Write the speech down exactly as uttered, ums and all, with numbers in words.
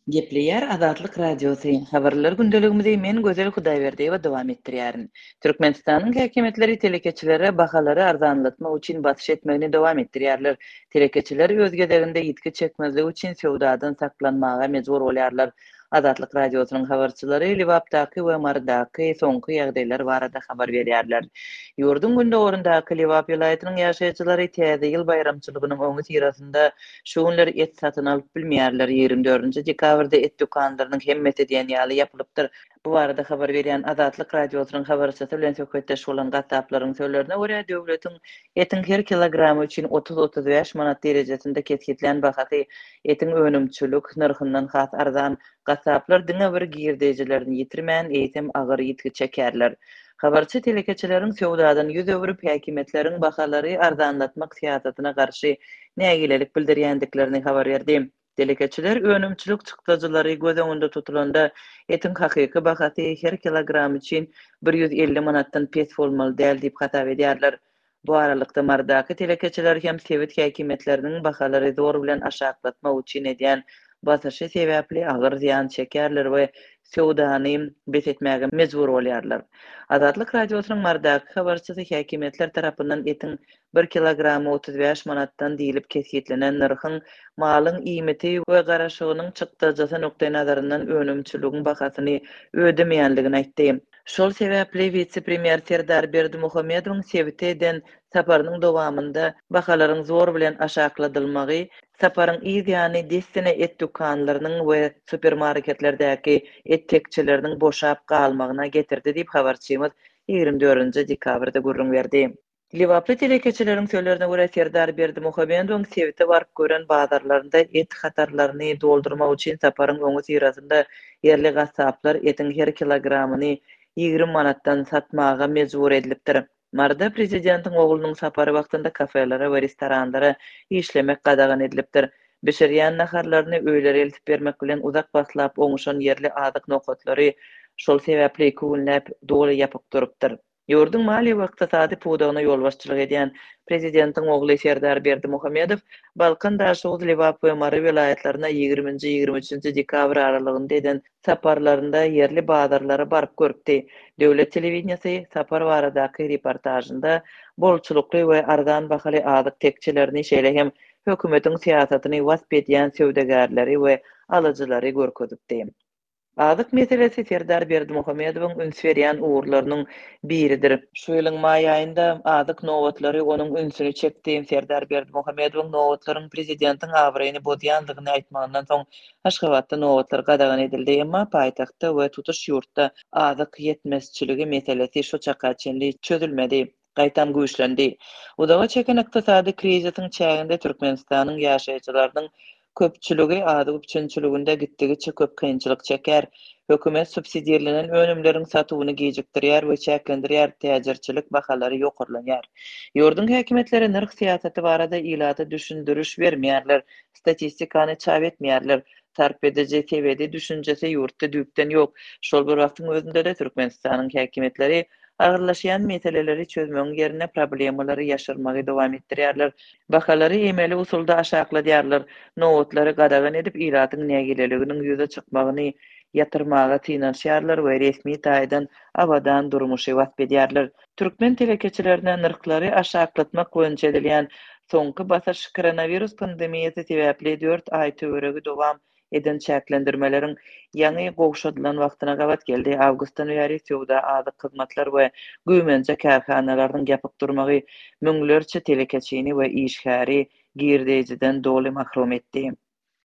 Gepleyer Azatlyk Radiosu. Habarlar gündeligimizde men Gözel Hudaýberdiýewa dowam etdirýärin. Türkmenistanyň häkimetleri telekeçilere bahalary arzanlatma üçin batyş etmegini dowam etdirýärler. Telekeçiler öz gezeginde ýitki çekmezligi üçin sowdadan saklanmaga mejbur bolýarlar. Azatlyk Radiosynyň habarçylary Liwapdaky we Mardaky soňky ýagdaýlar barada habar berýärler. Ýurdun günde orundaky Liwap vilayatynyň ýaşaýjylary täze ýyl bayramçylygynyň öňü tirasynda şu günler et satyn alyp bilmeýärler. ýygrimi dördünji dekabrda et dükanlarynyň hemmeti diýen ýaly ýapylypdyr. Bu barada habar berýän Azatlyk Radiosynyň habarçysy bilen söhbetdeş bolan gatnaşyklaryň söýlerine görä döwletiň etiň her kilogramy üçin otuz otuz beş manat derejesinde kesgitlen bahasy etiň önümçülük narhyndan has arzan gatnaplar diňe bir girdejilerini ýitirmän eýitim agyr ýitki çekerler. Habarçy telekeçileriň sowdadan ýüz öwrüp häkimetleriň bahalary arzanlatmak siýasatyna garşy nägilelik bildirýändiklerini habar berdi. Telekeçiler önümçülük çykdyjylary göz öňünde tutulanda etiň hakyky bahasy her kilogram üçin bir ýüz elli manatdan pes bolmaly däl diýip hatap edýärler. Bu aralykda Mardaky telekeçiler hem sewit häkimetleriniň bahalary zor bilen aşaklatma üçin edýän basyşy sebäpli agyr ziýan çekerler we sowdany besetmäge mejbur bolýarlar. Azatlyk Radiosynyň Mardaky habarçysy häkimetler tarapyndan etiň bir kilogramy otuz beş manatdan diýilip kesgitlenen narhyň malyň iýmeti we garaşygynyň çykdyjy nokta nazaryndan önümçülügiň bahasyny ödemeýänligini aýtdy. Şol sebäpli vice-premier Serdar Berdimuhammedowyň sewite eden saparynyň dowamında bahalaryň zor bilen aşakladylmagy, saparyň ýa-ni destine et dükanlarynyň we supermarketlerdäki et tekçileriniň boşap galmagyna getirdi diýip habarçymyz ýygrimi dördünji dekabrda gurrun berdi. Liwaply telekeçileriň söýlerine görä Serdar Berdimuhammedowyň sewite baryp gören bazarlarynda et hatarlaryny doldurmak üçin saparyň öňü tirasynda yerli gassaplar etiň her kilogramyny ýygrimi manatdan satmaga mejbur edilipdir. Marda prezidentiň oglunyň sapary wagtynda kafelere we restoranlara işlemek gadagan edilipdir. Beşerýän naharlaryny öýlere eltip bermek bilen uzak baslap oňuşan yerli adyk nokatlary şol sebäpli küňläp doly ýapyp durupdyr. Ýurdun mali we ykdysady puwdagyna ýolbaşçylyk edýän prezidentiň ogly Serdar Berdimuhammedow Balkan daşy Liwap we Mary vilayatlaryna ýygrimi ýygrimi üçinji dekabr aralygynda eden saparlarynda yerli bazarlara baryp görüpdi. Döwlet telewizionysy sapar baradaky reportajynda bolçulukly we arzan bahaly adyk tekçilerini şeýle hem hökümetiň siýasatyny wasp edýän söwdegärleri we alyjylary görkezipdi. Adyk meselesi Serdar Berdimuhammedowyň üns berýän uğurlarynyň biridir. Şu ýylyň maý aýynda adyk nowatlary onuň ünsüni çekdi. Serdar Berdimuhammedowyň nowatlaryň prezidentiň awraýyny bozýandygyny aýtmagyndan soň Aşgabatda nowatlar gadagan edildi, emma paýtagtda we tutuş ýurtda adyk ýetmezçiligi meselesi şu çaka çenli çözülmedi. Gaýtam güýçlendi. Udaga çeken ykdysady krizisiň çäginde Türkmenistanyň ýaşaýjylarynyň köpçüligi adyk üçinçiliginde gitdigiçe köp kynçylyk çeker. Hökümet subsidiýalenen önümleriň satywyny gejikdirýär we çäklendirýär, täjirçilik bahalary ýokurlanýar. Ýurdun häkimetleri narh siýasaty barada ilata düşündürüş bermeýärler, statistikany çap etmeýärler. Tarp edici sebedi düşünjesi ýurtda düýpden ýok. Şol bir wagtyň özünde de Türkmenistanyň häkimetleri agyrlaşýan meseleleri çözmegiň ýerine problemalary ýaşyrmagy dowam etdirýärler. Bahalary emeli usulda aşakladýarlar. Nowatlary gadagan edip iratyň nägileliginiň ýüze çykmagyny ýatyrmaga tynanşýarlar we resmi taýdan awadan durmuşy wasp edýärler. Türkmen telekeçilerine narhlary aşaklatmak boýunça edilýän soňky basyş koronavirus pandemiýasy sebäpli dört aý töweregi dowam eden çäklendirmeleriň ýaňy gowşadylan wagtyna gabat geldi. Awgustdan bäri sowda adyk hyzmatlar we güýmençe karhanalaryň ýapyp durmagy müňlerçe telekeçini we işgäri girdejiden doly mahrum etdi.